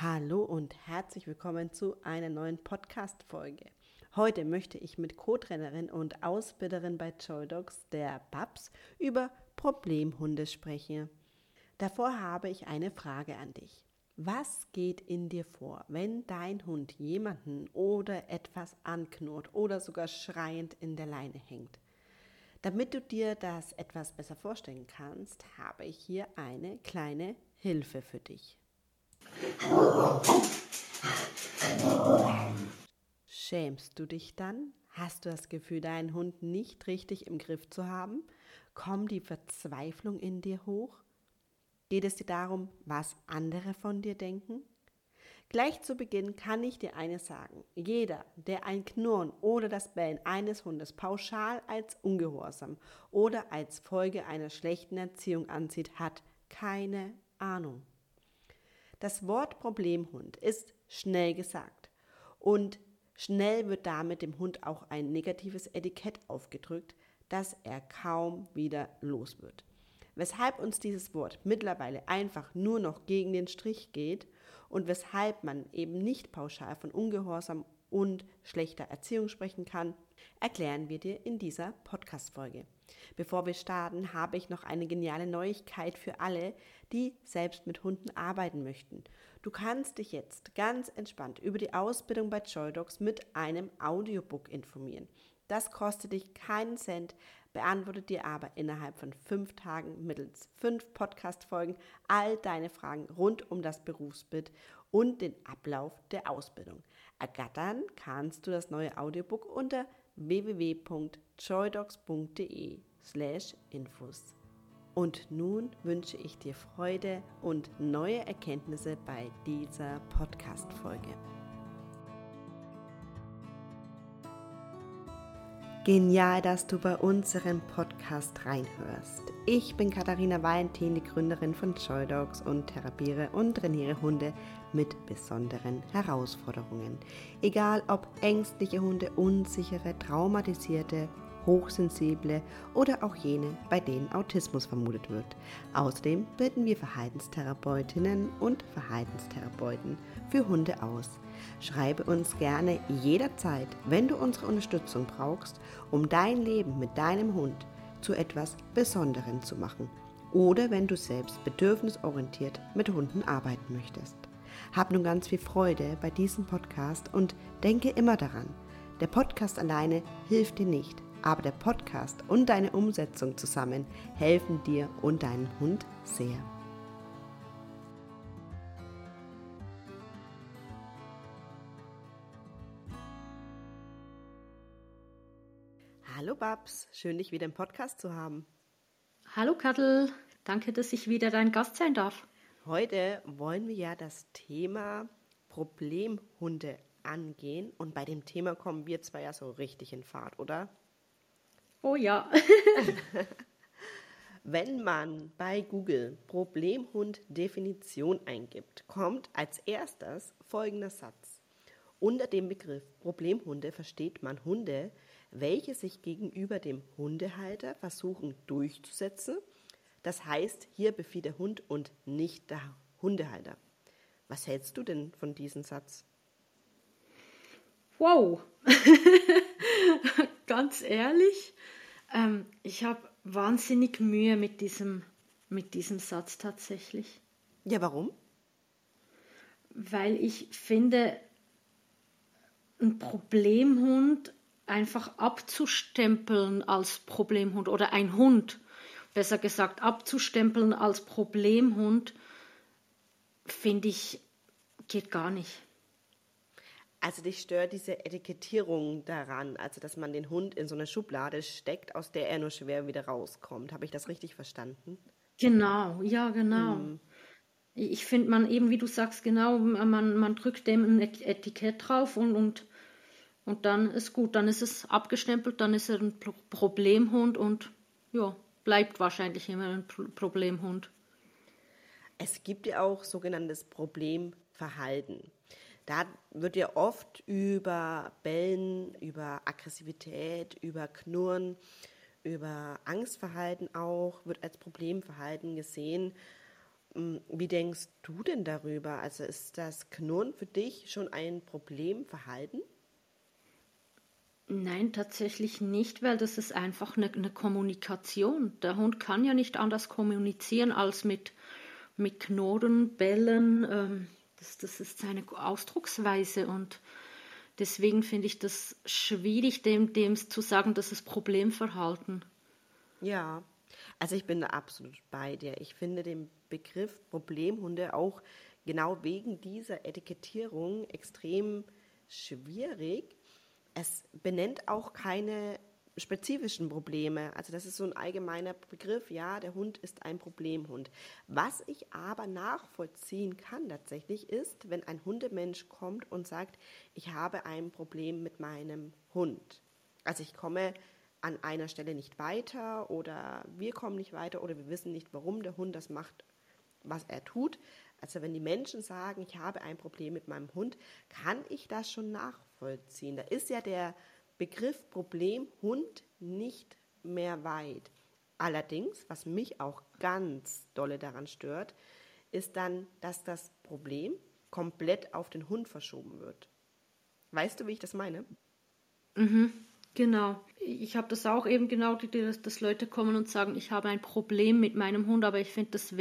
Hallo und herzlich willkommen zu einer neuen Podcast-Folge. Heute möchte ich mit Co-Trainerin und Ausbilderin bei Joydogs, der Babs, über Problemhunde sprechen. Davor habe ich eine Frage an dich. Was geht in dir vor, wenn dein Hund jemanden oder etwas anknurrt oder sogar schreiend in der Leine hängt? Damit du dir das etwas besser vorstellen kannst, habe ich hier eine kleine Hilfe für dich. Schämst du dich dann? Hast du das Gefühl, deinen Hund nicht richtig im Griff zu haben? Kommt die Verzweiflung in dir hoch? Geht es dir darum, was andere von dir denken? Gleich zu Beginn kann ich dir eines sagen. Jeder, der ein Knurren oder das Bellen eines Hundes pauschal als Ungehorsam oder als Folge einer schlechten Erziehung ansieht, hat keine Ahnung. Das Wort Problemhund ist schnell gesagt und schnell wird damit dem Hund auch ein negatives Etikett aufgedrückt, das er kaum wieder los wird. Weshalb uns dieses Wort mittlerweile einfach nur noch gegen den Strich geht und weshalb man eben nicht pauschal von Ungehorsam und schlechter Erziehung sprechen kann, erklären wir dir in dieser Podcast-Folge. Bevor wir starten, habe ich noch eine geniale Neuigkeit für alle, die selbst mit Hunden arbeiten möchten. Du kannst dich jetzt ganz entspannt über die Ausbildung bei Joydogs mit einem Audiobook informieren. Das kostet dich keinen Cent, beantwortet dir aber innerhalb von 5 Tagen mittels 5 Podcast-Folgen all deine Fragen rund um das Berufsbild und den Ablauf der Ausbildung. Ergattern kannst du das neue Audiobook unter www.joydogs.de/infos. Und nun wünsche ich dir Freude und neue Erkenntnisse bei dieser Podcast-Folge. Genial, dass du bei unserem Podcast reinhörst. Ich bin Katharina Valentin, die Gründerin von Joydogs und therapiere und trainiere Hunde mit besonderen Herausforderungen. Egal ob ängstliche Hunde, unsichere, traumatisierte, hochsensible oder auch jene, bei denen Autismus vermutet wird. Außerdem bilden wir Verhaltenstherapeutinnen und Verhaltenstherapeuten für Hunde aus. Schreibe uns gerne jederzeit, wenn du unsere Unterstützung brauchst, um dein Leben mit deinem Hund zu etwas Besonderem zu machen oder wenn du selbst bedürfnisorientiert mit Hunden arbeiten möchtest. Hab nun ganz viel Freude bei diesem Podcast und denke immer daran, der Podcast alleine hilft dir nicht, aber der Podcast und deine Umsetzung zusammen helfen dir und deinem Hund sehr. Hallo Babs, schön dich wieder im Podcast zu haben. Hallo Kattel, danke, dass ich wieder dein Gast sein darf. Heute wollen wir ja das Thema Problemhunde angehen und bei dem Thema kommen wir zwar ja so richtig in Fahrt, oder? Oh ja. Wenn man bei Google Problemhund-Definition eingibt, kommt als erstes folgender Satz. Unter dem Begriff Problemhunde versteht man Hunde, welche sich gegenüber dem Hundehalter versuchen durchzusetzen. Das heißt, hier befiehlt der Hund und nicht der Hundehalter. Was hältst du denn von diesem Satz? Wow. Ganz ehrlich, ich habe wahnsinnig Mühe mit diesem Satz tatsächlich. Ja, warum? Weil ich finde, ein Problemhund einfach abzustempeln als Problemhund oder ein Hund, besser gesagt, abzustempeln als Problemhund, finde ich, geht gar nicht. Also dich stört diese Etikettierung daran, also dass man den Hund in so eine Schublade steckt, aus der er nur schwer wieder rauskommt. Habe ich das richtig verstanden? Genau, ja, genau. Ich finde, man eben, wie du sagst, genau, man drückt dem ein Etikett drauf und dann ist gut, dann ist es abgestempelt, dann ist er ein Problemhund und ja, bleibt wahrscheinlich immer ein Problemhund. Es gibt ja auch sogenanntes Problemverhalten. Da wird ja oft über Bellen, über Aggressivität, über Knurren, über Angstverhalten auch, wird als Problemverhalten gesehen. Wie denkst du denn darüber? Also ist das Knurren für dich schon ein Problemverhalten? Nein, tatsächlich nicht, weil das ist einfach eine Kommunikation. Der Hund kann ja nicht anders kommunizieren als mit Knurren, Bellen. Das ist seine Ausdrucksweise und deswegen finde ich das schwierig, dem zu sagen, das ist Problemverhalten. Ja, also ich bin da absolut bei dir. Ich finde den Begriff Problemhunde auch genau wegen dieser Etikettierung extrem schwierig. Es benennt auch keine spezifischen Probleme. Also das ist so ein allgemeiner Begriff, ja, der Hund ist ein Problemhund. Was ich aber nachvollziehen kann tatsächlich ist, wenn ein Hundemensch kommt und sagt, ich habe ein Problem mit meinem Hund. Also ich komme an einer Stelle nicht weiter oder wir kommen nicht weiter oder wir wissen nicht, warum der Hund das macht, was er tut. Also wenn die Menschen sagen, ich habe ein Problem mit meinem Hund, kann ich das schon nachvollziehen. Da ist ja der Begriff Problem Hund nicht mehr weit. Allerdings, was mich auch ganz dolle daran stört, ist dann, dass das Problem komplett auf den Hund verschoben wird. Weißt du, wie ich das meine? Genau. Ich habe das auch eben genau, dass Leute kommen und sagen, ich habe ein Problem mit meinem Hund, aber ich finde das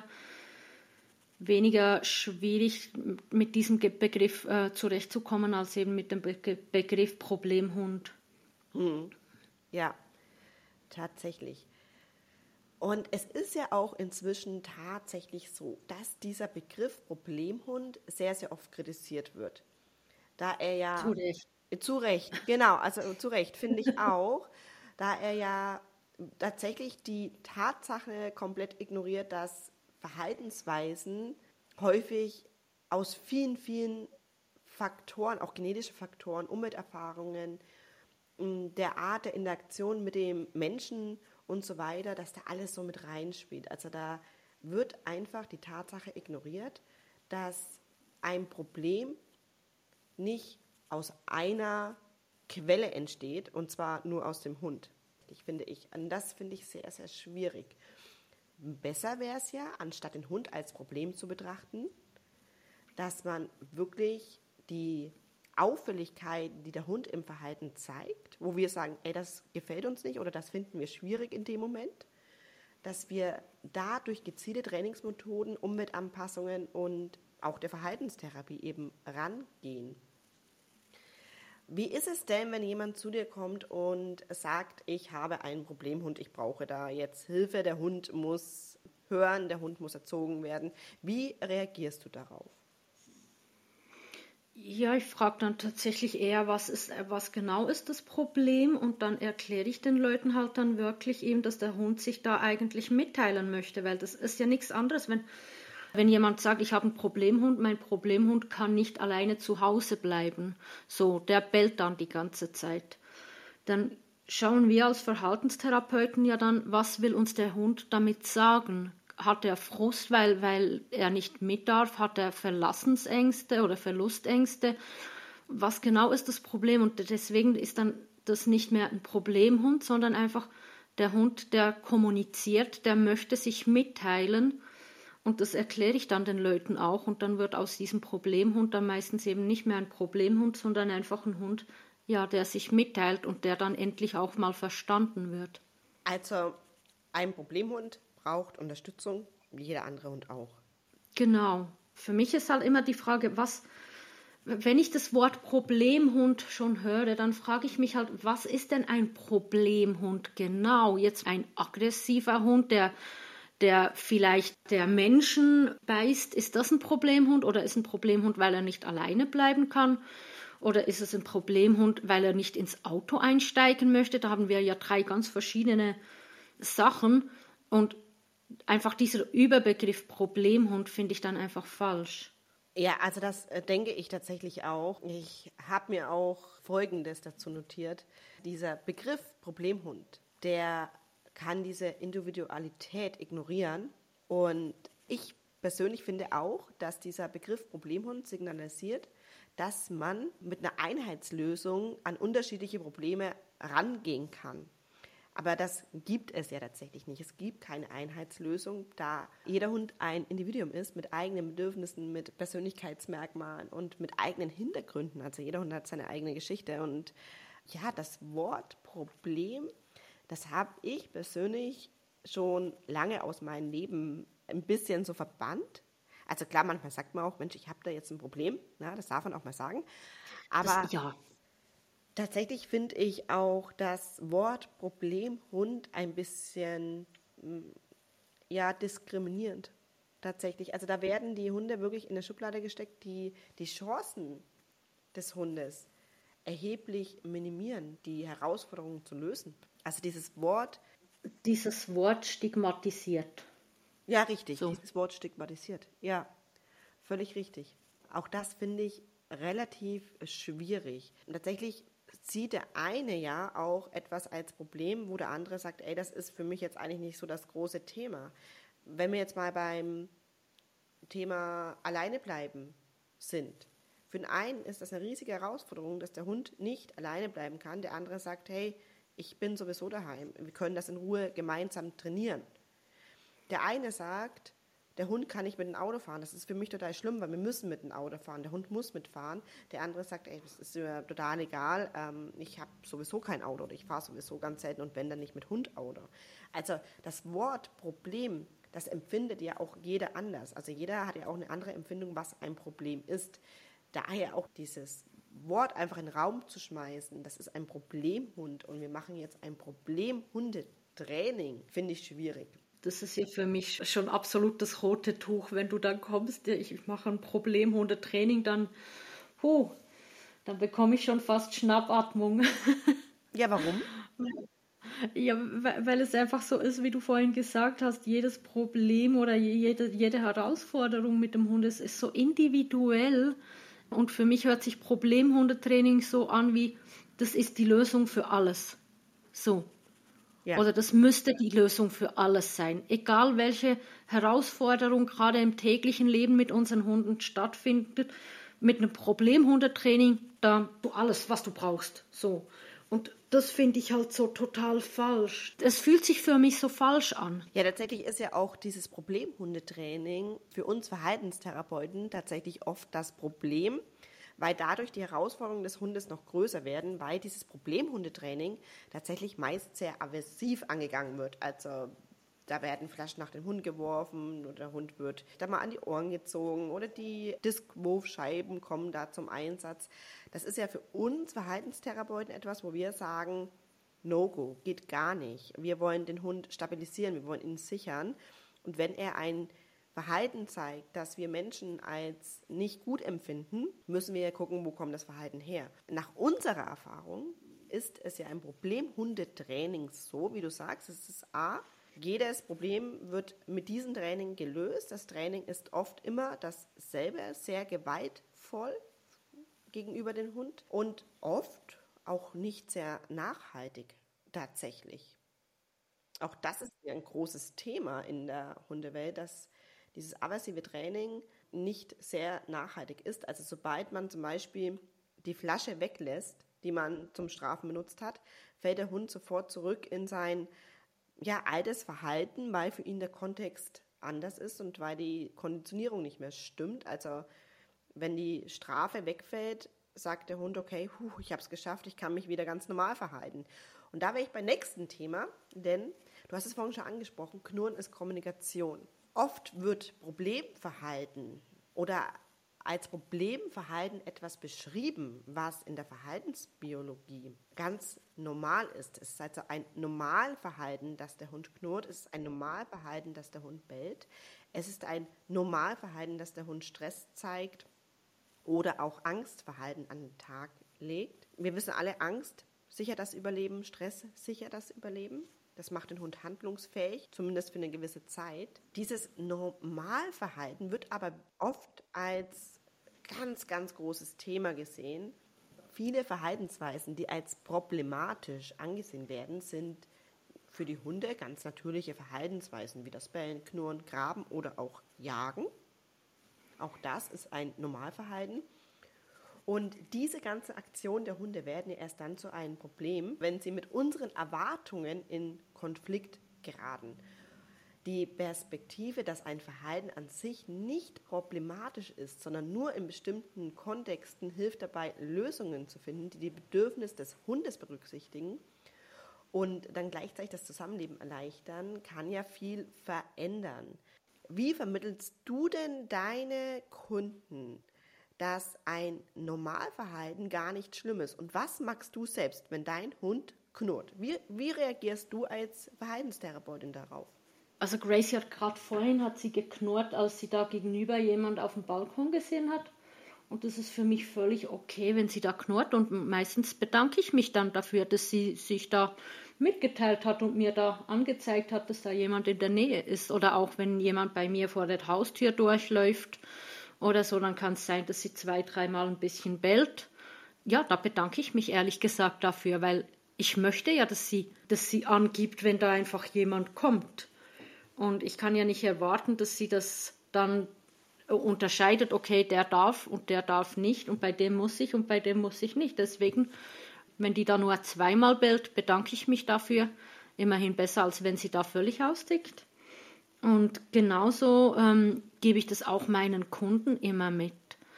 weniger schwierig, mit diesem Begriff zurechtzukommen, als eben mit dem Begriff Problemhund. Ja, tatsächlich. Und es ist ja auch inzwischen tatsächlich so, dass dieser Begriff Problemhund sehr, sehr oft kritisiert wird. Da er Zu ja, Recht. zu Recht, genau, also zu Recht finde ich auch, da er ja tatsächlich die Tatsache komplett ignoriert, dass Verhaltensweisen häufig aus vielen, vielen Faktoren, auch genetische Faktoren, Umwelterfahrungen, der Art der Interaktion mit dem Menschen und so weiter, dass da alles so mit reinspielt. Also da wird einfach die Tatsache ignoriert, dass ein Problem nicht aus einer Quelle entsteht, und zwar nur aus dem Hund. Und das finde ich sehr, sehr schwierig. Besser wäre es ja, anstatt den Hund als Problem zu betrachten, dass man wirklich die Auffälligkeit, die der Hund im Verhalten zeigt, wo wir sagen, ey, das gefällt uns nicht oder das finden wir schwierig in dem Moment, dass wir da durch gezielte Trainingsmethoden, Umweltanpassungen und auch der Verhaltenstherapie eben rangehen. Wie ist es denn, wenn jemand zu dir kommt und sagt, ich habe einen Problemhund, ich brauche da jetzt Hilfe, der Hund muss hören, der Hund muss erzogen werden. Wie reagierst du darauf? Ja, ich frage dann tatsächlich eher, was genau ist das Problem und dann erkläre ich den Leuten halt dann wirklich eben, dass der Hund sich da eigentlich mitteilen möchte, weil das ist ja nichts anderes, wenn jemand sagt, ich habe einen Problemhund, mein Problemhund kann nicht alleine zu Hause bleiben, so, der bellt dann die ganze Zeit, dann schauen wir als Verhaltenstherapeuten ja dann, was will uns der Hund damit sagen? Hat er Frust, weil er nicht mit darf? Hat er Verlassensängste oder Verlustängste? Was genau ist das Problem? Und deswegen ist dann das nicht mehr ein Problemhund, sondern einfach der Hund, der kommuniziert, der möchte sich mitteilen. Und das erkläre ich dann den Leuten auch. Und dann wird aus diesem Problemhund dann meistens eben nicht mehr ein Problemhund, sondern einfach ein Hund, ja, der sich mitteilt und der dann endlich auch mal verstanden wird. Also ein Problemhund braucht Unterstützung, wie jeder andere Hund auch. Genau. Für mich ist halt immer die Frage, wenn ich das Wort Problemhund schon höre, dann frage ich mich halt, was ist denn ein Problemhund genau? Jetzt ein aggressiver Hund, der vielleicht der Menschen beißt, ist das ein Problemhund oder ist ein Problemhund, weil er nicht alleine bleiben kann? Oder ist es ein Problemhund, weil er nicht ins Auto einsteigen möchte? Da haben wir ja 3 ganz verschiedene Sachen und einfach dieser Überbegriff Problemhund finde ich dann einfach falsch. Ja, also das denke ich tatsächlich auch. Ich habe mir auch Folgendes dazu notiert. Dieser Begriff Problemhund, der kann diese Individualität ignorieren. Und ich persönlich finde auch, dass dieser Begriff Problemhund signalisiert, dass man mit einer Einheitslösung an unterschiedliche Probleme rangehen kann. Aber das gibt es ja tatsächlich nicht. Es gibt keine Einheitslösung, da jeder Hund ein Individuum ist mit eigenen Bedürfnissen, mit Persönlichkeitsmerkmalen und mit eigenen Hintergründen. Also jeder Hund hat seine eigene Geschichte. Und ja, das Wort Problem, das habe ich persönlich schon lange aus meinem Leben ein bisschen so verbannt. Also klar, manchmal sagt man auch, Mensch, ich habe da jetzt ein Problem. Na, das darf man auch mal sagen. Aber Ja, tatsächlich finde ich auch das Wort Problemhund ein bisschen diskriminierend. Tatsächlich. Also da werden die Hunde wirklich in eine Schublade gesteckt, die die Chancen des Hundes erheblich minimieren, die Herausforderungen zu lösen. Also dieses Wort, dieses Wort stigmatisiert. ja richtig, So. dieses Wort stigmatisiert. Ja, völlig richtig. Auch das finde ich relativ schwierig. Und tatsächlich sieht der eine ja auch etwas als Problem, wo der andere sagt, ey, das ist für mich jetzt eigentlich nicht so das große Thema. Wenn wir jetzt mal beim Thema alleine bleiben sind. Für den einen ist das eine riesige Herausforderung, dass der Hund nicht alleine bleiben kann. Der andere sagt, hey, ich bin sowieso daheim. Wir können das in Ruhe gemeinsam trainieren. Der eine sagt, der Hund kann nicht mit dem Auto fahren. Das ist für mich total schlimm, weil wir müssen mit dem Auto fahren. Der Hund muss mitfahren. Der andere sagt, ey, das ist mir total egal. Ich habe sowieso kein Auto oder ich fahre sowieso ganz selten und wenn dann nicht mit Hund-Auto. Also das Wort Problem, das empfindet ja auch jeder anders. Also jeder hat ja auch eine andere Empfindung, was ein Problem ist. Daher auch dieses Wort einfach in den Raum zu schmeißen, das ist ein Problemhund und wir machen jetzt ein Problemhundetraining, finde ich schwierig. Das ist ja für mich schon absolut das rote Tuch, wenn du dann kommst, ich mache ein Problemhundetraining, dann bekomme ich schon fast Schnappatmung. Ja, warum? Ja, weil es einfach so ist, wie du vorhin gesagt hast, jedes Problem oder jede Herausforderung mit dem Hund ist so individuell. Und für mich hört sich Problemhundetraining so an wie, das ist die Lösung für alles. So. Ja. Oder das müsste die Lösung für alles sein. Egal welche Herausforderung gerade im täglichen Leben mit unseren Hunden stattfindet, mit einem Problemhundetraining, da du alles, was du brauchst. So. Und das finde ich halt so total falsch. Es fühlt sich für mich so falsch an. Ja, tatsächlich ist ja auch dieses Problemhundetraining für uns Verhaltenstherapeuten tatsächlich oft das Problem, weil dadurch die Herausforderungen des Hundes noch größer werden, weil dieses Problemhundetraining tatsächlich meist sehr aversiv angegangen wird. Also da werden Flaschen nach dem Hund geworfen oder der Hund wird da mal an die Ohren gezogen oder die Diskwurfscheiben kommen da zum Einsatz. Das ist ja für uns Verhaltenstherapeuten etwas, wo wir sagen, No-Go, geht gar nicht. Wir wollen den Hund stabilisieren, wir wollen ihn sichern. Und wenn er ein Verhalten zeigt, das wir Menschen als nicht gut empfinden, müssen wir gucken, wo kommt das Verhalten her. Nach unserer Erfahrung ist es ja ein Problemhundetraining so, wie du sagst, es ist A, jedes Problem wird mit diesem Training gelöst. Das Training ist oft immer dasselbe, sehr gewaltvoll gegenüber dem Hund und oft auch nicht sehr nachhaltig tatsächlich. Auch das ist ja ein großes Thema in der Hundewelt, dass dieses aversive Training nicht sehr nachhaltig ist. Also sobald man zum Beispiel die Flasche weglässt, die man zum Strafen benutzt hat, fällt der Hund sofort zurück in sein altes Verhalten, weil für ihn der Kontext anders ist und weil die Konditionierung nicht mehr stimmt. Also wenn die Strafe wegfällt, sagt der Hund, okay, ich habe es geschafft, ich kann mich wieder ganz normal verhalten. Und da wäre ich beim nächsten Thema, denn du hast es vorhin schon angesprochen, Knurren ist Kommunikation. Oft wird Problemverhalten oder als Problemverhalten etwas beschrieben, was in der Verhaltensbiologie ganz normal ist. Es ist also ein Normalverhalten, dass der Hund knurrt. Es ist ein Normalverhalten, dass der Hund bellt. Es ist ein Normalverhalten, dass der Hund Stress zeigt oder auch Angstverhalten an den Tag legt. Wir wissen alle, Angst sichert das Überleben, Stress sichert das Überleben. Das macht den Hund handlungsfähig, zumindest für eine gewisse Zeit. Dieses Normalverhalten wird aber oft als ganz, ganz großes Thema gesehen. Viele Verhaltensweisen, die als problematisch angesehen werden, sind für die Hunde ganz natürliche Verhaltensweisen wie das Bellen, Knurren, Graben oder auch Jagen. Auch das ist ein Normalverhalten. Und diese ganze Aktion der Hunde werden ja erst dann zu einem Problem, wenn sie mit unseren Erwartungen in Konflikt geraten. Die Perspektive, dass ein Verhalten an sich nicht problematisch ist, sondern nur in bestimmten Kontexten hilft dabei, Lösungen zu finden, die die Bedürfnisse des Hundes berücksichtigen und dann gleichzeitig das Zusammenleben erleichtern, kann ja viel verändern. Wie vermittelst du denn deine Kunden, dass ein Normalverhalten gar nicht schlimm ist? Und was magst du selbst, wenn dein Hund knurrt? Wie reagierst du als Verhaltenstherapeutin darauf? Also Gracie hat gerade vorhin hat sie geknurrt, als sie da gegenüber jemand auf dem Balkon gesehen hat. Und das ist für mich völlig okay, wenn sie da knurrt. Und meistens bedanke ich mich dann dafür, dass sie sich da mitgeteilt hat und mir da angezeigt hat, dass da jemand in der Nähe ist. Oder auch wenn jemand bei mir vor der Haustür durchläuft oder so, dann kann es sein, dass sie 2-3 Mal ein bisschen bellt. Ja, da bedanke ich mich ehrlich gesagt dafür, weil ich möchte ja, dass sie angibt, wenn da einfach jemand kommt. Und ich kann ja nicht erwarten, dass sie das dann unterscheidet, okay, der darf und der darf nicht und bei dem muss ich und bei dem muss ich nicht. Deswegen, wenn die da nur 2-mal bellt, bedanke ich mich dafür. Immerhin besser, als wenn sie da völlig austickt. Und genauso gebe ich das auch meinen Kunden immer mit.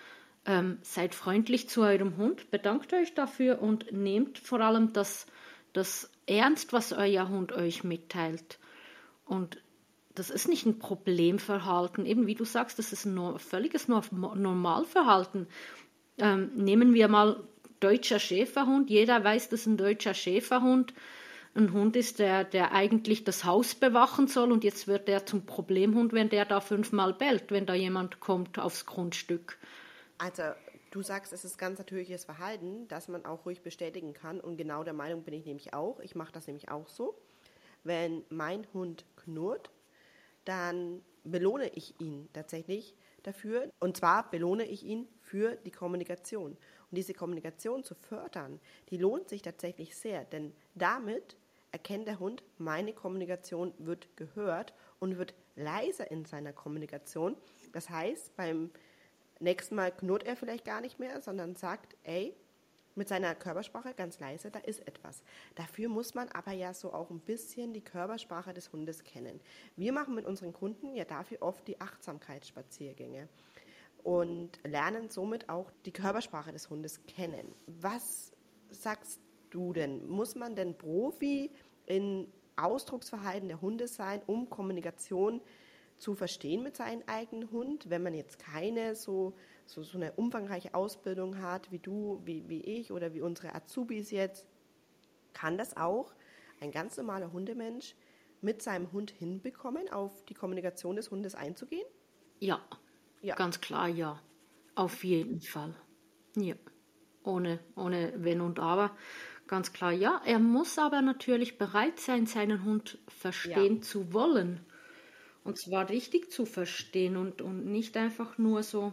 Seid freundlich zu eurem Hund, bedankt euch dafür und nehmt vor allem das ernst, was euer Hund euch mitteilt. Und das ist nicht ein Problemverhalten. Eben wie du sagst, das ist ein völliges Normalverhalten. Nehmen wir mal deutscher Schäferhund. Jeder weiß, dass ein deutscher Schäferhund ein Hund ist, der eigentlich das Haus bewachen soll. Und jetzt wird der zum Problemhund, wenn der da 5-mal bellt, wenn da jemand kommt aufs Grundstück. Also du sagst, es ist ganz natürliches Verhalten, das man auch ruhig bestätigen kann. Und genau der Meinung bin ich nämlich auch. Ich mache das nämlich auch so. Wenn mein Hund knurrt, dann belohne ich ihn tatsächlich dafür. Und zwar belohne ich ihn für die Kommunikation. Und diese Kommunikation zu fördern, die lohnt sich tatsächlich sehr, denn damit erkennt der Hund, meine Kommunikation wird gehört und wird leiser in seiner Kommunikation. Das heißt, beim nächsten Mal knurrt er vielleicht gar nicht mehr, sondern sagt, ey, mit seiner Körpersprache ganz leise, da ist etwas. Dafür muss man aber ja so auch ein bisschen die Körpersprache des Hundes kennen. Wir machen mit unseren Kunden ja dafür oft die Achtsamkeitsspaziergänge und lernen somit auch die Körpersprache des Hundes kennen. Was sagst du denn? Muss man denn Profi in Ausdrucksverhalten der Hunde sein, um Kommunikation zu verstehen mit seinem eigenen Hund, wenn man jetzt keine so eine umfangreiche Ausbildung hat, wie du, wie ich oder wie unsere Azubis jetzt, kann das auch ein ganz normaler Hundemensch mit seinem Hund hinbekommen, auf die Kommunikation des Hundes einzugehen? Ja, ganz klar, ja. Auf jeden Fall. Ja. Ohne Wenn und Aber. Ganz klar, ja. Er muss aber natürlich bereit sein, seinen Hund verstehen zu wollen. Und zwar richtig zu verstehen und nicht einfach nur so,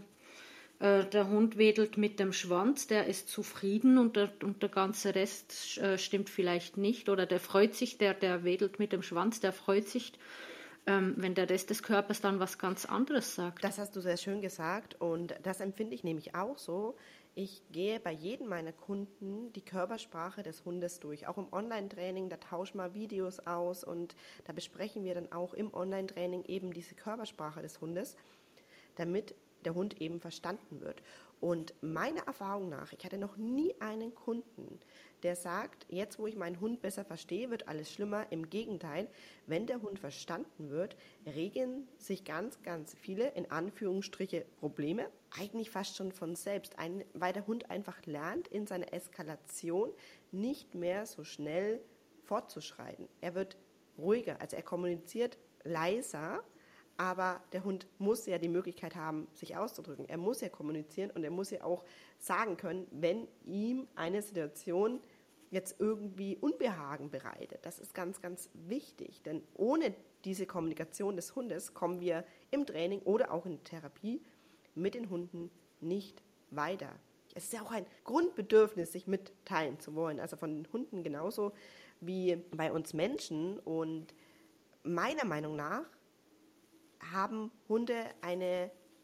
der Hund wedelt mit dem Schwanz, der ist zufrieden und der ganze Rest stimmt vielleicht nicht. Oder der freut sich, der wedelt mit dem Schwanz, der freut sich, wenn der Rest des Körpers dann was ganz anderes sagt. Das hast du sehr schön gesagt und das empfinde ich nämlich auch so. Ich gehe bei jedem meiner Kunden die Körpersprache des Hundes durch. Auch im Online-Training, da tauschen wir Videos aus und da besprechen wir dann auch im Online-Training eben diese Körpersprache des Hundes, damit der Hund eben verstanden wird. Und meiner Erfahrung nach, ich hatte noch nie einen Kunden, der sagt, jetzt wo ich meinen Hund besser verstehe, wird alles schlimmer. Im Gegenteil, wenn der Hund verstanden wird, regeln sich ganz, ganz viele, in Anführungsstriche, Probleme, eigentlich fast schon von selbst, weil der Hund einfach lernt, in seiner Eskalation nicht mehr so schnell fortzuschreiten. Er wird ruhiger, also er kommuniziert leiser, aber der Hund muss ja die Möglichkeit haben, sich auszudrücken. Er muss ja kommunizieren und er muss ja auch sagen können, wenn ihm eine Situation jetzt irgendwie Unbehagen bereitet. Das ist ganz, ganz wichtig, denn ohne diese Kommunikation des Hundes kommen wir im Training oder auch in der Therapie mit den Hunden nicht weiter. Es ist ja auch ein Grundbedürfnis, sich mitteilen zu wollen, also von den Hunden genauso wie bei uns Menschen. Und meiner Meinung nach haben Hunde eine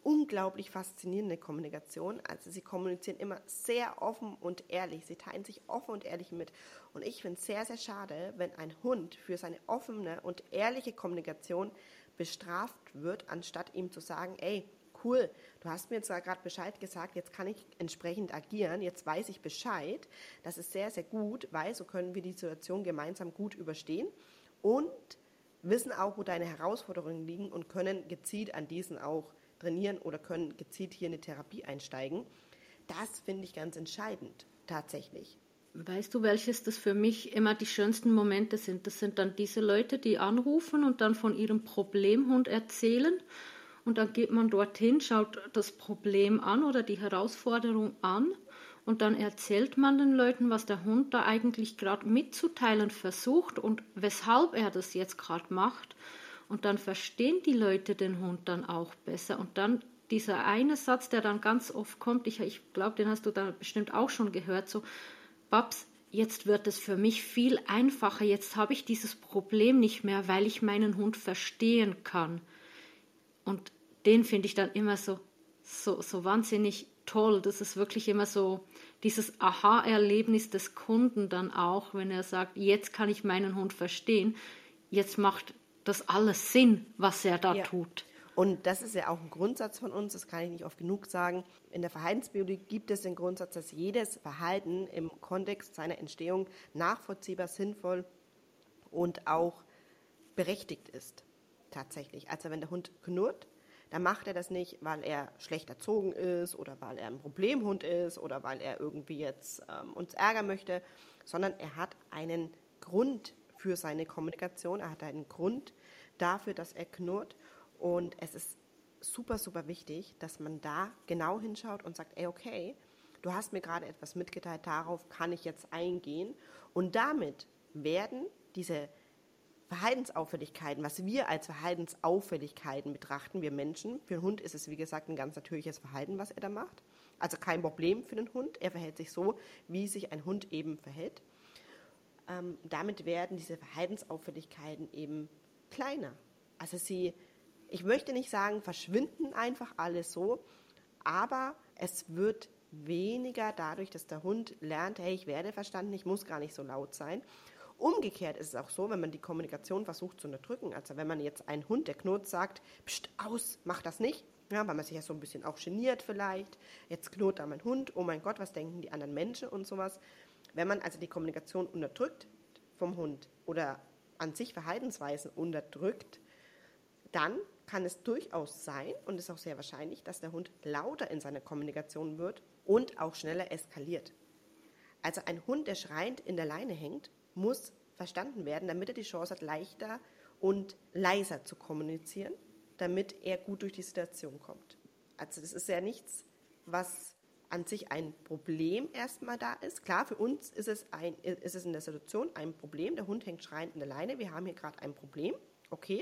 unglaublich faszinierende Kommunikation. Also sie kommunizieren immer sehr offen und ehrlich. Sie teilen sich offen und ehrlich mit. Und ich finde es sehr, sehr schade, wenn ein Hund für seine offene und ehrliche Kommunikation bestraft wird, anstatt ihm zu sagen, ey, cool, du hast mir jetzt gerade Bescheid gesagt, jetzt kann ich entsprechend agieren, jetzt weiß ich Bescheid. Das ist sehr, sehr gut, weil so können wir die Situation gemeinsam gut überstehen und wissen auch, wo deine Herausforderungen liegen und können gezielt an diesen auch trainieren oder können gezielt hier in eine Therapie einsteigen. Das finde ich ganz entscheidend, tatsächlich. Weißt du, welches das für mich immer die schönsten Momente sind? Das sind dann diese Leute, die anrufen und dann von ihrem Problemhund erzählen. Und dann geht man dorthin, schaut das Problem an oder die Herausforderung an. Und dann erzählt man den Leuten, was der Hund da eigentlich gerade mitzuteilen versucht und weshalb er das jetzt gerade macht. Und dann verstehen die Leute den Hund dann auch besser. Und dann dieser eine Satz, der dann ganz oft kommt, ich glaube, den hast du da bestimmt auch schon gehört, so, Babs, jetzt wird es für mich viel einfacher, jetzt habe ich dieses Problem nicht mehr, weil ich meinen Hund verstehen kann. Und den finde ich dann immer so wahnsinnig toll. Das ist wirklich immer so dieses Aha-Erlebnis des Kunden dann auch, wenn er sagt, jetzt kann ich meinen Hund verstehen, jetzt macht das alles Sinn, was er da tut. Und das ist ja auch ein Grundsatz von uns, das kann ich nicht oft genug sagen. In der Verhaltensbiologie gibt es den Grundsatz, dass jedes Verhalten im Kontext seiner Entstehung nachvollziehbar, sinnvoll und auch berechtigt ist. Tatsächlich. Also wenn der Hund knurrt, dann macht er das nicht, weil er schlecht erzogen ist oder weil er ein Problemhund ist oder weil er irgendwie jetzt uns ärgern möchte, sondern er hat einen Grund für seine Kommunikation, er hat einen Grund dafür, dass er knurrt. Und es ist super, super wichtig, dass man da genau hinschaut und sagt, ey, okay, du hast mir gerade etwas mitgeteilt, darauf kann ich jetzt eingehen. Und damit werden diese Verhaltensauffälligkeiten, was wir als Verhaltensauffälligkeiten betrachten, wir Menschen, für den Hund ist es, wie gesagt, ein ganz natürliches Verhalten, was er da macht. Also kein Problem für den Hund, er verhält sich so, wie sich ein Hund eben verhält. Damit werden diese Verhaltensauffälligkeiten eben kleiner. Also ich möchte nicht sagen, verschwinden einfach alles so, aber es wird weniger dadurch, dass der Hund lernt, hey, ich werde verstanden, ich muss gar nicht so laut sein. Umgekehrt ist es auch so, wenn man die Kommunikation versucht zu unterdrücken, also wenn man jetzt einen Hund, der knurrt, sagt, pst, aus, mach das nicht, ja, weil man sich ja so ein bisschen auch geniert vielleicht, jetzt knurrt da mein Hund, oh mein Gott, was denken die anderen Menschen und sowas. Wenn man also die Kommunikation unterdrückt vom Hund oder an sich Verhaltensweisen unterdrückt, dann kann es durchaus sein und ist auch sehr wahrscheinlich, dass der Hund lauter in seiner Kommunikation wird und auch schneller eskaliert. Also ein Hund, der schreiend in der Leine hängt, muss verstanden werden, damit er die Chance hat, leichter und leiser zu kommunizieren, damit er gut durch die Situation kommt. Also das ist ja nichts, was an sich ein Problem erstmal da ist. Klar, für uns ist es in der Situation ein Problem. Der Hund hängt schreiend in der Leine. Wir haben hier gerade ein Problem. Okay.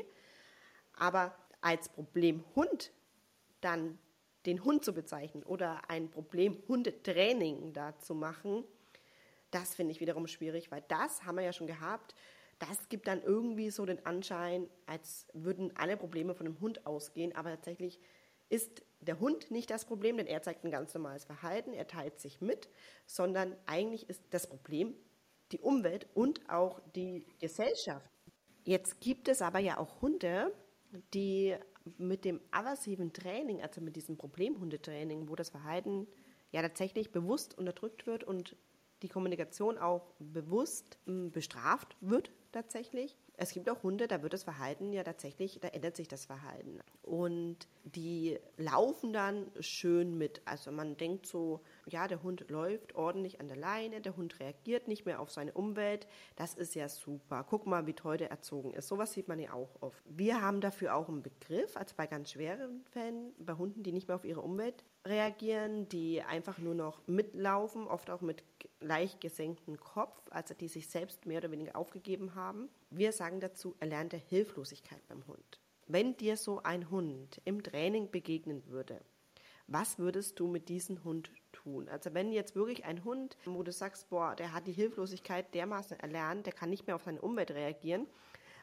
Aber als Problemhund dann den Hund zu bezeichnen oder ein Problem-Hundetraining da zu machen, das finde ich wiederum schwierig, weil das haben wir ja schon gehabt. Das gibt dann irgendwie so den Anschein, als würden alle Probleme von dem Hund ausgehen, aber tatsächlich ist der Hund nicht das Problem, denn er zeigt ein ganz normales Verhalten, er teilt sich mit, sondern eigentlich ist das Problem die Umwelt und auch die Gesellschaft. Jetzt gibt es aber ja auch Hunde, die mit dem aversiven Training, also mit diesem Problemhundetraining, wo das Verhalten ja tatsächlich bewusst unterdrückt wird und die Kommunikation auch bewusst bestraft wird tatsächlich. Es gibt auch Hunde, da wird das Verhalten ja tatsächlich, da ändert sich das Verhalten. Und die laufen dann schön mit. Also man denkt so, ja, der Hund läuft ordentlich an der Leine, der Hund reagiert nicht mehr auf seine Umwelt. Das ist ja super. Guck mal, wie toll der erzogen ist. Sowas sieht man ja auch oft. Wir haben dafür auch einen Begriff, also bei ganz schweren Fällen, bei Hunden, die nicht mehr auf ihre Umwelt reagieren, die einfach nur noch mitlaufen, oft auch mit leicht gesenktem Kopf, also die sich selbst mehr oder weniger aufgegeben haben. Wir sagen dazu erlernte Hilflosigkeit beim Hund. Wenn dir so ein Hund im Training begegnen würde, was würdest du mit diesem Hund tun? Also wenn jetzt wirklich ein Hund, wo du sagst, boah, der hat die Hilflosigkeit dermaßen erlernt, der kann nicht mehr auf seine Umwelt reagieren,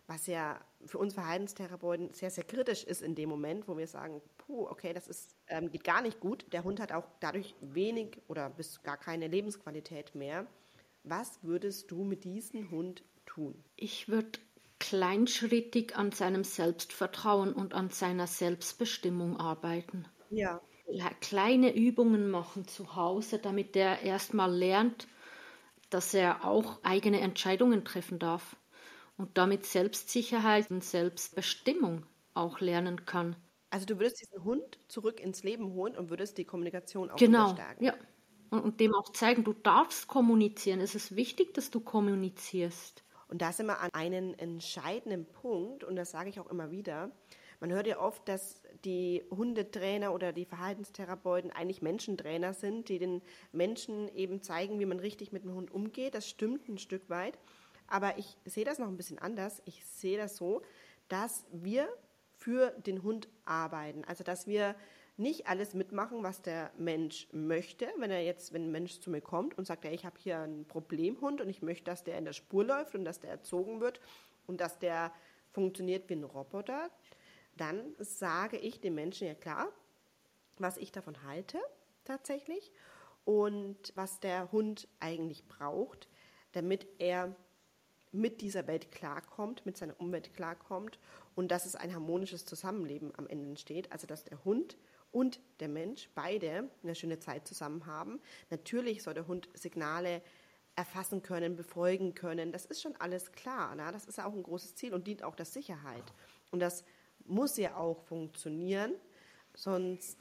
was ja für uns Verhaltenstherapeuten sehr, sehr kritisch ist in dem Moment, wo wir sagen, puh, okay, das ist, geht gar nicht gut. Der Hund hat auch dadurch wenig oder bis gar keine Lebensqualität mehr. Was würdest du mit diesem Hund tun? Ich würde kleinschrittig an seinem Selbstvertrauen und an seiner Selbstbestimmung arbeiten. Ja. Kleine Übungen machen zu Hause, damit der erstmal lernt, dass er auch eigene Entscheidungen treffen darf und damit Selbstsicherheit und Selbstbestimmung auch lernen kann. Also du würdest diesen Hund zurück ins Leben holen und würdest die Kommunikation auch wieder Genau, stärken. ja. Und dem auch zeigen, du darfst kommunizieren. Es ist wichtig, dass du kommunizierst. Und da sind wir an einen entscheidenden Punkt, und das sage ich auch immer wieder. Man hört ja oft, dass die Hundetrainer oder die Verhaltenstherapeuten eigentlich Menschentrainer sind, die den Menschen eben zeigen, wie man richtig mit dem Hund umgeht. Das stimmt ein Stück weit. Aber ich sehe das noch ein bisschen anders. Ich sehe das so, dass wir für den Hund arbeiten. Also dass wir nicht alles mitmachen, was der Mensch möchte. Wenn ein Mensch zu mir kommt und sagt, ja, ich habe hier einen Problemhund und ich möchte, dass der in der Spur läuft und dass der erzogen wird und dass der funktioniert wie ein Roboter, dann sage ich dem Menschen ja klar, was ich davon halte tatsächlich und was der Hund eigentlich braucht, damit er mit dieser Welt klarkommt, mit seiner Umwelt klarkommt und dass es ein harmonisches Zusammenleben am Ende entsteht, also dass der Hund und der Mensch beide eine schöne Zeit zusammen haben. Natürlich soll der Hund Signale erfassen können, befolgen können, das ist schon alles klar, ne? Das ist ja auch ein großes Ziel und dient auch der Sicherheit. Und das muss ja auch funktionieren, sonst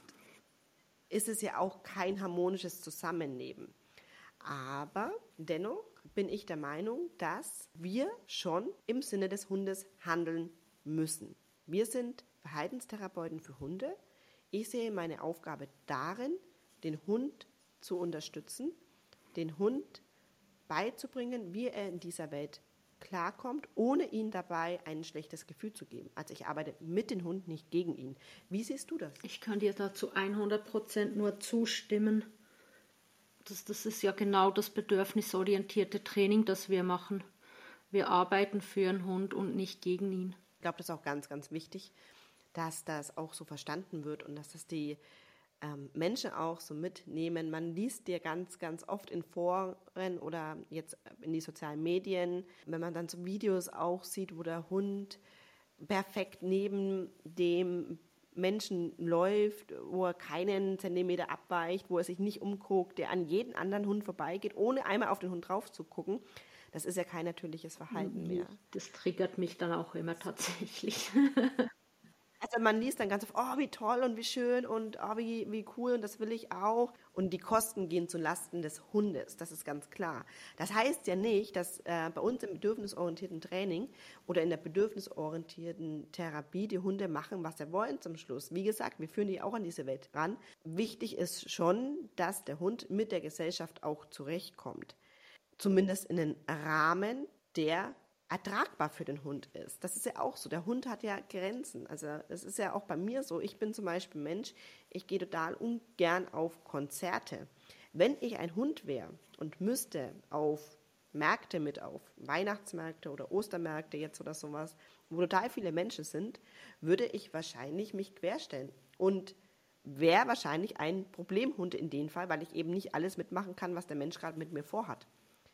ist es ja auch kein harmonisches Zusammenleben. Aber dennoch bin ich der Meinung, dass wir schon im Sinne des Hundes handeln müssen. Wir sind Verhaltenstherapeuten für Hunde. Ich sehe meine Aufgabe darin, den Hund zu unterstützen, den Hund beizubringen, wie er in dieser Welt klarkommt, ohne ihm dabei ein schlechtes Gefühl zu geben. Also ich arbeite mit dem Hund, nicht gegen ihn. Wie siehst du das? Ich kann dir dazu 100% nur zustimmen. Das ist ja genau das bedürfnisorientierte Training, das wir machen. Wir arbeiten für einen Hund und nicht gegen ihn. Ich glaube, das ist auch ganz, ganz wichtig, dass das auch so verstanden wird und dass das die Menschen auch so mitnehmen. Man liest dir ganz, ganz oft in Foren oder jetzt in die sozialen Medien, wenn man dann so Videos auch sieht, wo der Hund perfekt neben dem Menschen läuft, wo er keinen Zentimeter abweicht, wo er sich nicht umguckt, der an jeden anderen Hund vorbeigeht, ohne einmal auf den Hund drauf zu gucken. Das ist ja kein natürliches Verhalten mehr. Das triggert mich dann auch immer tatsächlich. Also man liest dann ganz oft, oh, wie toll und wie schön und oh, wie cool und das will ich auch. Und die Kosten gehen zu Lasten des Hundes, das ist ganz klar. Das heißt ja nicht, dass bei uns im bedürfnisorientierten Training oder in der bedürfnisorientierten Therapie die Hunde machen, was sie wollen zum Schluss. Wie gesagt, wir führen die auch an diese Welt ran. Wichtig ist schon, dass der Hund mit der Gesellschaft auch zurechtkommt. Zumindest in einem Rahmen, der ertragbar für den Hund ist. Das ist ja auch so. Der Hund hat ja Grenzen. Also es ist ja auch bei mir so. Ich bin zum Beispiel Mensch, ich gehe total ungern auf Konzerte. Wenn ich ein Hund wäre und müsste auf Märkte mit, auf Weihnachtsmärkte oder Ostermärkte jetzt oder sowas, wo total viele Menschen sind, würde ich wahrscheinlich mich querstellen und wäre wahrscheinlich ein Problemhund in dem Fall, weil ich eben nicht alles mitmachen kann, was der Mensch gerade mit mir vorhat.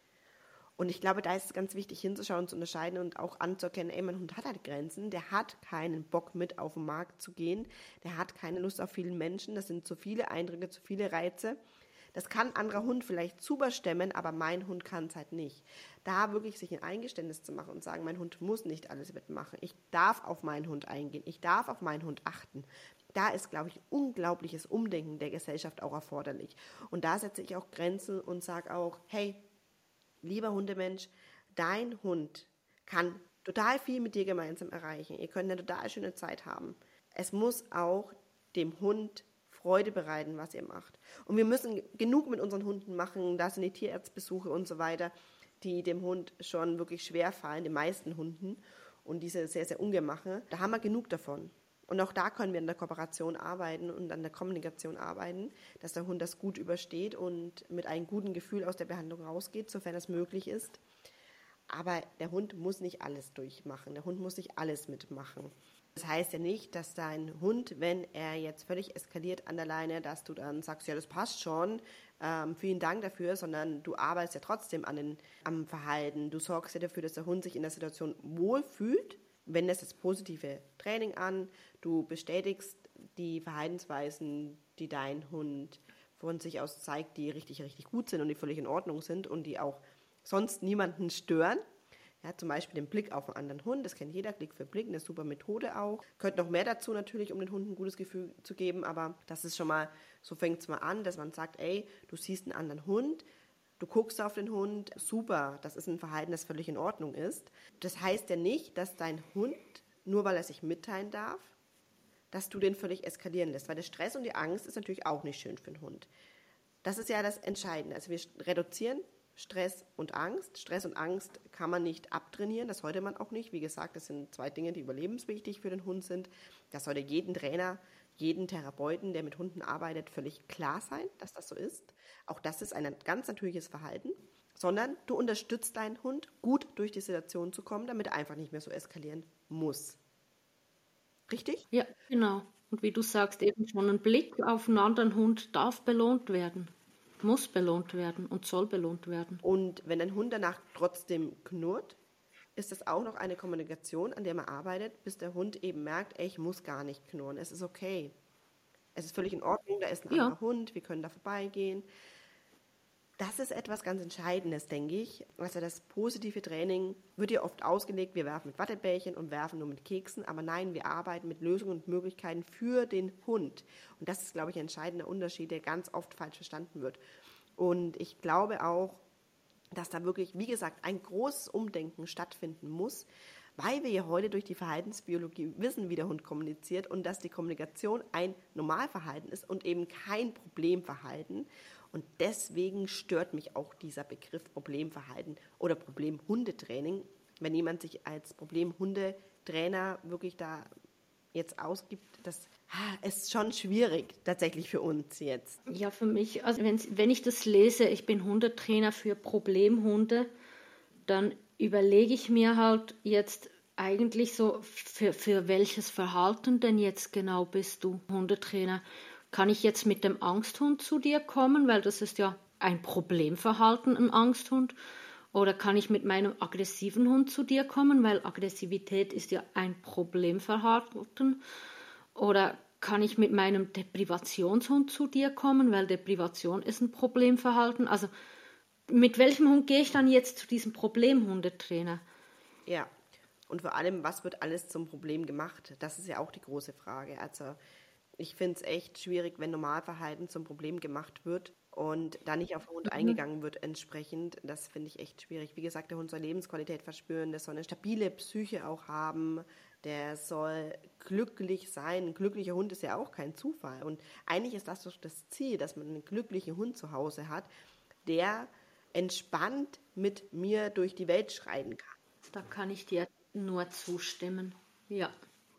Und ich glaube, da ist es ganz wichtig hinzuschauen, zu unterscheiden und auch anzuerkennen, ey, mein Hund hat halt Grenzen, der hat keinen Bock mit auf den Markt zu gehen, der hat keine Lust auf viele Menschen, das sind zu viele Eindrücke, zu viele Reize. Das kann ein anderer Hund vielleicht super stemmen, aber mein Hund kann es halt nicht. Da wirklich sich ein Eingeständnis zu machen und sagen, mein Hund muss nicht alles mitmachen. Ich darf auf meinen Hund eingehen, ich darf auf meinen Hund achten. Da ist, glaube ich, ein unglaubliches Umdenken der Gesellschaft auch erforderlich. Und da setze ich auch Grenzen und sage auch, hey, lieber Hundemensch, dein Hund kann total viel mit dir gemeinsam erreichen. Ihr könnt eine total schöne Zeit haben. Es muss auch dem Hund Freude bereiten, was ihr macht. Und wir müssen genug mit unseren Hunden machen. Da sind die Tierarztbesuche und so weiter, die dem Hund schon wirklich schwer fallen, den meisten Hunden. Und diese sehr, sehr ungemache. Da haben wir genug davon. Und auch da können wir an der Kooperation arbeiten und an der Kommunikation arbeiten, dass der Hund das gut übersteht und mit einem guten Gefühl aus der Behandlung rausgeht, sofern es möglich ist. Aber der Hund muss nicht alles durchmachen. Der Hund muss nicht alles mitmachen. Das heißt ja nicht, dass dein Hund, wenn er jetzt völlig eskaliert an der Leine, dass du dann sagst, ja, das passt schon, vielen Dank dafür, sondern du arbeitest ja trotzdem am Verhalten. Du sorgst ja dafür, dass der Hund sich in der Situation wohlfühlt, wendest das positive Training an, du bestätigst die Verhaltensweisen, die dein Hund von sich aus zeigt, die richtig, richtig gut sind und die völlig in Ordnung sind und die auch sonst niemanden stören. Ja, zum Beispiel den Blick auf einen anderen Hund, das kennt jeder, Blick für Blick, eine super Methode auch. Gehört noch mehr dazu natürlich, um den Hunden ein gutes Gefühl zu geben, aber das ist schon mal, so fängt es mal an, dass man sagt, ey, du siehst einen anderen Hund, du guckst auf den Hund, super, das ist ein Verhalten, das völlig in Ordnung ist. Das heißt ja nicht, dass dein Hund, nur weil er sich mitteilen darf, dass du den völlig eskalieren lässt, weil der Stress und die Angst ist natürlich auch nicht schön für den Hund. Das ist ja das Entscheidende, also wir reduzieren Stress und Angst. Stress und Angst kann man nicht abtrainieren, das sollte man auch nicht. Wie gesagt, das sind 2 Dinge, die überlebenswichtig für den Hund sind. Das sollte jedem Trainer, jedem Therapeuten, der mit Hunden arbeitet, völlig klar sein, dass das so ist. Auch das ist ein ganz natürliches Verhalten, sondern du unterstützt deinen Hund, gut durch die Situation zu kommen, damit er einfach nicht mehr so eskalieren muss. Richtig? Ja, genau. Und wie du sagst, eben schon ein Blick auf einen anderen Hund darf belohnt werden, muss belohnt werden und soll belohnt werden. Und wenn dein Hund danach trotzdem knurrt, ist das auch noch eine Kommunikation, an der man arbeitet, bis der Hund eben merkt, ey, ich muss gar nicht knurren, es ist okay. Es ist völlig in Ordnung, da ist ein Ja, anderer Hund, wir können da vorbeigehen. Das ist etwas ganz Entscheidendes, denke ich. Also das positive Training wird ja oft ausgelegt, wir werfen mit Wattebällchen und werfen nur mit Keksen, aber nein, wir arbeiten mit Lösungen und Möglichkeiten für den Hund. Und das ist, glaube ich, ein entscheidender Unterschied, der ganz oft falsch verstanden wird. Und ich glaube auch, dass da wirklich, wie gesagt, ein großes Umdenken stattfinden muss, weil wir ja heute durch die Verhaltensbiologie wissen, wie der Hund kommuniziert und dass die Kommunikation ein Normalverhalten ist und eben kein Problemverhalten. Und deswegen stört mich auch dieser Begriff Problemverhalten oder Problemhundetraining, wenn jemand sich als Problemhundetrainer wirklich da jetzt ausgibt, das ist schon schwierig tatsächlich für uns jetzt. ja, für mich, also wenn ich das lese, ich bin Hundetrainer für Problemhunde, dann überlege ich mir halt jetzt eigentlich so, für welches Verhalten denn jetzt genau bist du Hundetrainer? Kann ich jetzt mit dem Angsthund zu dir kommen, weil das ist ja ein Problemverhalten, ein Angsthund? Oder kann ich mit meinem aggressiven Hund zu dir kommen, weil Aggressivität ist ja ein Problemverhalten? Oder kann ich mit meinem Deprivationshund zu dir kommen, weil Deprivation ist ein Problemverhalten? Also mit welchem Hund gehe ich dann jetzt zu diesem Problemhundetrainer? Ja, und vor allem, was wird alles zum Problem gemacht? Das ist ja auch die große Frage. Also ich finde es echt schwierig, wenn Normalverhalten zum Problem gemacht wird und da nicht auf den Hund Mhm. eingegangen wird entsprechend. Das finde ich echt schwierig. Wie gesagt, der Hund soll Lebensqualität verspüren, der soll eine stabile Psyche auch haben, der soll glücklich sein. Ein glücklicher Hund ist ja auch kein Zufall. Und eigentlich ist das doch das Ziel, dass man einen glücklichen Hund zu Hause hat, der entspannt mit mir durch die Welt schreiten kann. Da kann ich dir nur zustimmen. Ja.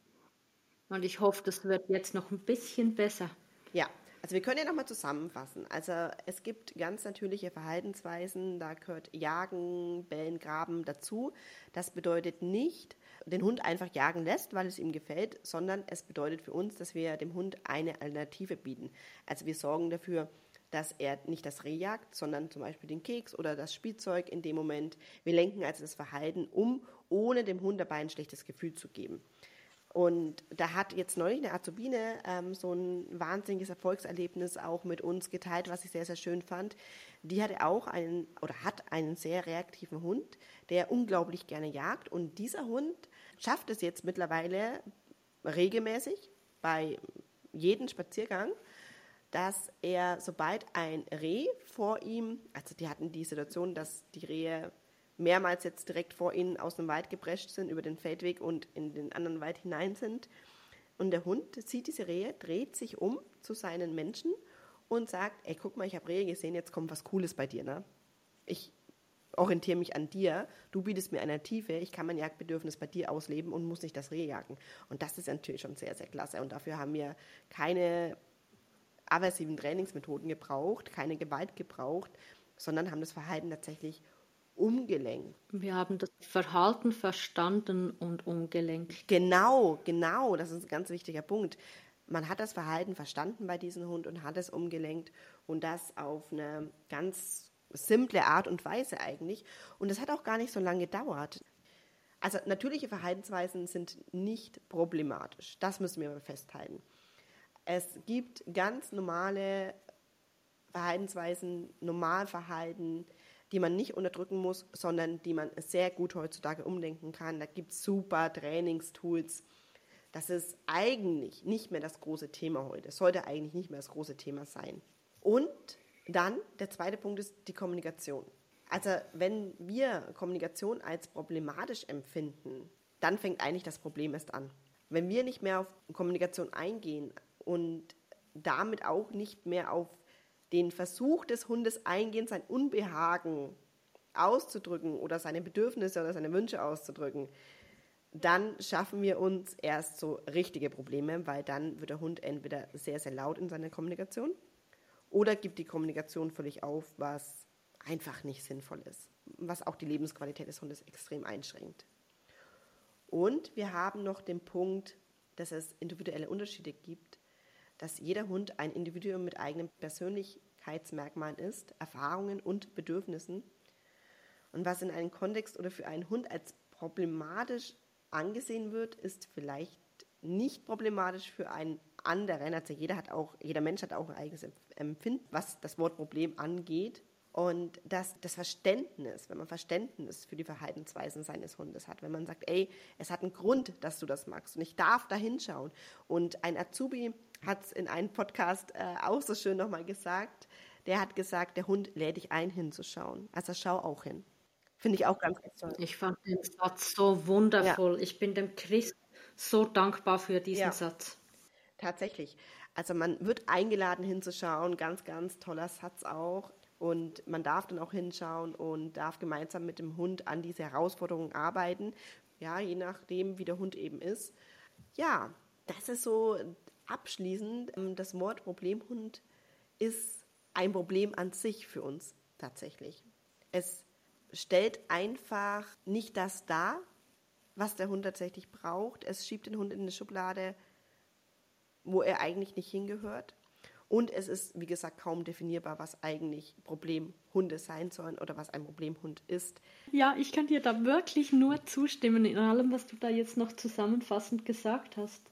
Und ich hoffe, das wird jetzt noch ein bisschen besser. Ja, also wir können ja nochmal zusammenfassen. Also es gibt ganz natürliche Verhaltensweisen, da gehört Jagen, Bellen, Graben dazu. Das bedeutet nicht, den Hund einfach jagen lässt, weil es ihm gefällt, sondern es bedeutet für uns, dass wir dem Hund eine Alternative bieten. Also wir sorgen dafür, dass er nicht das Reh jagt, sondern zum Beispiel den Keks oder das Spielzeug in dem Moment. Wir lenken also das Verhalten um, ohne dem Hund dabei ein schlechtes Gefühl zu geben. Und da hat jetzt neulich eine Azubine so ein wahnsinniges Erfolgserlebnis auch mit uns geteilt, was ich sehr, sehr schön fand. Die hatte auch hat einen sehr reaktiven Hund, der unglaublich gerne jagt. Und dieser Hund schafft es jetzt mittlerweile regelmäßig bei jedem Spaziergang, dass er, sobald ein Reh vor ihm, also die hatten die Situation, dass die Rehe mehrmals jetzt direkt vor ihnen aus dem Wald geprescht sind, über den Feldweg und in den anderen Wald hinein sind. Und der Hund sieht diese Rehe, dreht sich um zu seinen Menschen und sagt, ey, guck mal, ich habe Rehe gesehen, jetzt kommt was Cooles bei dir, ne? Ich orientiere mich an dir, du bietest mir eine Tiefe, ich kann mein Jagdbedürfnis bei dir ausleben und muss nicht das Reh jagen. Und das ist natürlich schon sehr, sehr klasse. Und dafür haben wir keine aversiven Trainingsmethoden gebraucht, keine Gewalt gebraucht, sondern haben das Verhalten tatsächlich umgelenkt. Wir haben das Verhalten verstanden und umgelenkt. Genau, das ist ein ganz wichtiger Punkt. Man hat das Verhalten verstanden bei diesem Hund und hat es umgelenkt und das auf eine ganz simple Art und Weise eigentlich. Und das hat auch gar nicht so lange gedauert. Also natürliche Verhaltensweisen sind nicht problematisch. Das müssen wir mal festhalten. Es gibt ganz normale Verhaltensweisen, Normalverhalten, die man nicht unterdrücken muss, sondern die man sehr gut heutzutage umdenken kann. Da gibt es super Trainingstools. Das ist eigentlich nicht mehr das große Thema heute. Es sollte eigentlich nicht mehr das große Thema sein. Und dann, der zweite Punkt ist die Kommunikation. Also wenn wir Kommunikation als problematisch empfinden, dann fängt eigentlich das Problem erst an. Wenn wir nicht mehr auf Kommunikation eingehen und damit auch nicht mehr auf den Versuch des Hundes eingehen, sein Unbehagen auszudrücken oder seine Bedürfnisse oder seine Wünsche auszudrücken, dann schaffen wir uns erst so richtige Probleme, weil dann wird der Hund entweder sehr, sehr laut in seiner Kommunikation oder gibt die Kommunikation völlig auf, was einfach nicht sinnvoll ist, was auch die Lebensqualität des Hundes extrem einschränkt. Und wir haben noch den Punkt, dass es individuelle Unterschiede gibt, dass jeder Hund ein Individuum mit eigenen Persönlichkeitsmerkmalen ist, Erfahrungen und Bedürfnissen. Und was in einem Kontext oder für einen Hund als problematisch angesehen wird, ist vielleicht nicht problematisch für einen anderen. Also jeder Mensch hat auch ein eigenes Empfinden, was das Wort Problem angeht. Und das Verständnis, wenn man Verständnis für die Verhaltensweisen seines Hundes hat, wenn man sagt, ey, es hat einen Grund, dass du das magst und ich darf da hinschauen. Und ein Azubi hat es in einem Podcast auch so schön nochmal gesagt, der hat gesagt, der Hund lädt dich ein, hinzuschauen. Also schau auch hin. Finde ich auch ganz, ganz toll. Ich fand den Satz so wundervoll. Ja. Ich bin dem Chris so dankbar für diesen Satz. Tatsächlich. Also man wird eingeladen hinzuschauen, ganz, ganz toller Satz auch. Und man darf dann auch hinschauen und darf gemeinsam mit dem Hund an diese Herausforderungen arbeiten. Ja, je nachdem, wie der Hund eben ist. Ja, das ist so abschließend. Das Wort Problemhund ist ein Problem an sich für uns tatsächlich. Es stellt einfach nicht das dar, was der Hund tatsächlich braucht. Es schiebt den Hund in eine Schublade, wo er eigentlich nicht hingehört. Und es ist, wie gesagt, kaum definierbar, was eigentlich Problemhunde sein sollen oder was ein Problemhund ist. Ja, ich kann dir da wirklich nur zustimmen in allem, was du da jetzt noch zusammenfassend gesagt hast.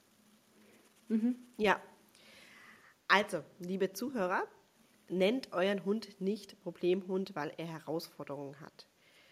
Ja, also, liebe Zuhörer, nennt euren Hund nicht Problemhund, weil er Herausforderungen hat.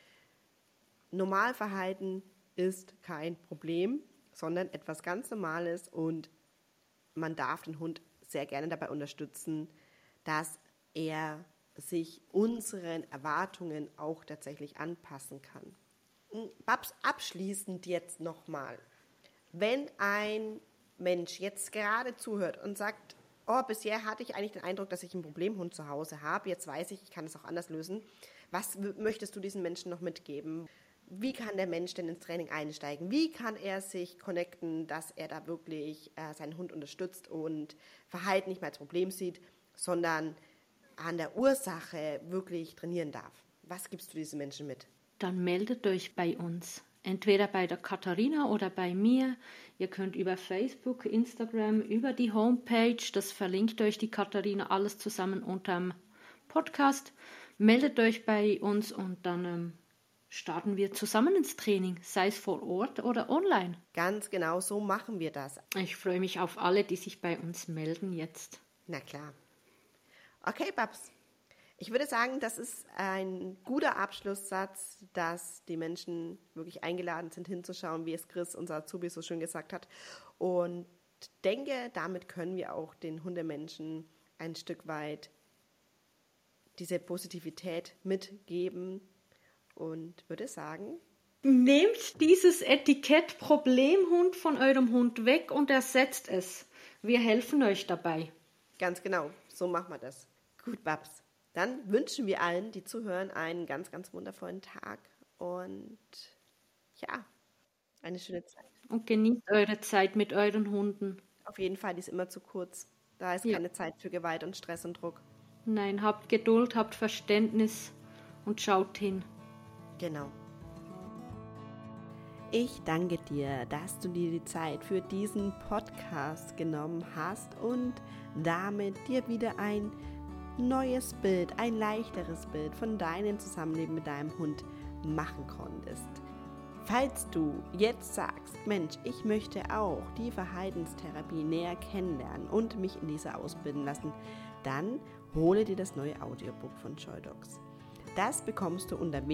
Normalverhalten ist kein Problem, sondern etwas ganz Normales und man darf den Hund sehr gerne dabei unterstützen, dass er sich unseren Erwartungen auch tatsächlich anpassen kann. Babs, abschließend jetzt nochmal. Wenn ein Mensch jetzt gerade zuhört und sagt, oh, bisher hatte ich eigentlich den Eindruck, dass ich einen Problemhund zu Hause habe, jetzt weiß ich kann es auch anders lösen. Was möchtest du diesen Menschen noch mitgeben? Wie kann der Mensch denn ins Training einsteigen? Wie kann er sich connecten, dass er da wirklich seinen Hund unterstützt und Verhalten nicht mehr als Problem sieht, sondern an der Ursache wirklich trainieren darf? Was gibst du diesen Menschen mit? Dann meldet euch bei uns. Entweder bei der Katharina oder bei mir. Ihr könnt über Facebook, Instagram, über die Homepage, das verlinkt euch die Katharina, alles zusammen unterm Podcast. Meldet euch bei uns und dann starten wir zusammen ins Training, sei es vor Ort oder online. Ganz genau, so machen wir das. Ich freue mich auf alle, die sich bei uns melden jetzt. Na klar. Okay, Babs. Ich würde sagen, das ist ein guter Abschlusssatz, dass die Menschen wirklich eingeladen sind, hinzuschauen, wie es Chris, unser Azubi, so schön gesagt hat. Und denke, damit können wir auch den Hundemenschen ein Stück weit diese Positivität mitgeben. Und würde sagen, nehmt dieses Etikett Problemhund von eurem Hund weg und ersetzt es. Wir helfen euch dabei. Ganz genau, so machen wir das. Gut, Babs. Dann wünschen wir allen, die zuhören, einen ganz, ganz wundervollen Tag und ja, eine schöne Zeit. Und genießt eure Zeit mit euren Hunden. Auf jeden Fall, die ist immer zu kurz. Da ist keine Zeit für Gewalt und Stress und Druck. Nein, habt Geduld, habt Verständnis und schaut hin. Genau. Ich danke dir, dass du dir die Zeit für diesen Podcast genommen hast und damit dir wieder ein neues Bild, ein leichteres Bild von deinem Zusammenleben mit deinem Hund machen konntest. Falls du jetzt sagst, Mensch, ich möchte auch die Verhaltenstherapie näher kennenlernen und mich in diese ausbilden lassen, dann hole dir das neue Audiobook von Joydogs. Das bekommst du unter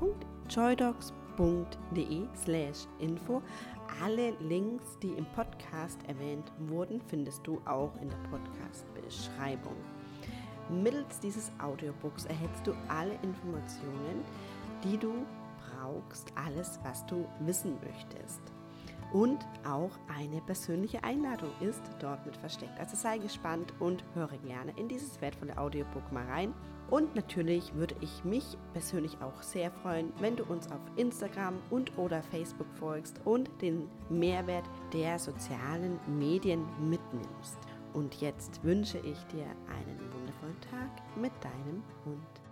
www.joydogs.de/info. Alle Links, die im Podcast erwähnt wurden, findest du auch in der Podcast-Beschreibung. Mittels dieses Audiobooks erhältst du alle Informationen, die du brauchst, alles, was du wissen möchtest. Und auch eine persönliche Einladung ist dort mit versteckt. Also sei gespannt und höre gerne in dieses wertvolle Audiobook mal rein. Und natürlich würde ich mich persönlich auch sehr freuen, wenn du uns auf Instagram und oder Facebook folgst und den Mehrwert der sozialen Medien mitnimmst. Und jetzt wünsche ich dir einen wundervollen Tag mit deinem Hund.